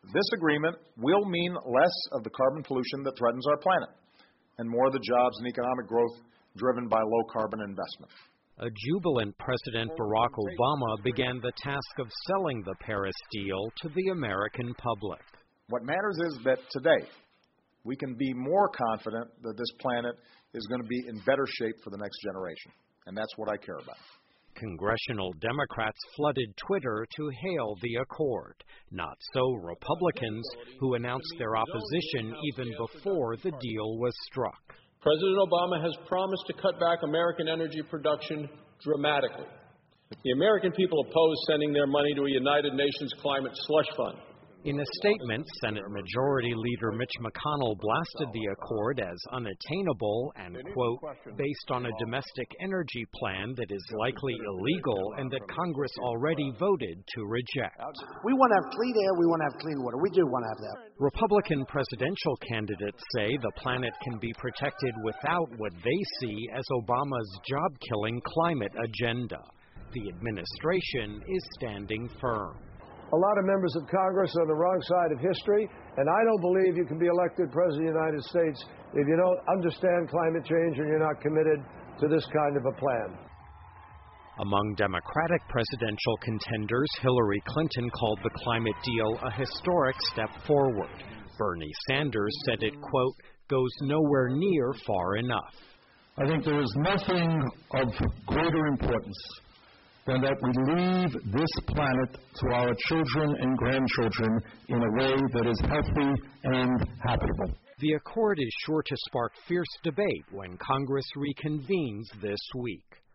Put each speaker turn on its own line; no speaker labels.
This agreement will mean less of the carbon pollution that threatens our planet and more of the jobs and economic growth driven by low-carbon investment.
A jubilant President Barack Obama began the task of selling the Paris deal to the American public.
What matters is that today we can be more confident that this planet is going to be in better shape for the next generation, and that's what I care about.
Congressional Democrats flooded Twitter to hail the accord. Not so Republicans, who announced their opposition even before the deal was struck.
President Obama has promised to cut back American energy production dramatically. The American people oppose sending their money to a United Nations climate slush fund.
In a statement, Senate Majority Leader Mitch McConnell blasted the accord as unattainable and, quote, based on a domestic energy plan that is likely illegal and that Congress already voted to reject.
We want to have clean air, we want to have clean water. We do want to have that.
Republican presidential candidates say the planet can be protected without what they see as Obama's job-killing climate agenda. The administration is standing firm.
A lot of members of Congress are on the wrong side of history, and I don't believe you can be elected President of the United States if you don't understand climate change and you're not committed to this kind of a plan.
Among Democratic presidential contenders, Hillary Clinton called the climate deal a historic step forward. Bernie Sanders said it, quote, goes nowhere near far enough.
I think there is nothing of greater importance than that we leave this planet to our children and grandchildren in a way that is healthy and habitable.
The accord is sure to spark fierce debate when Congress reconvenes this week.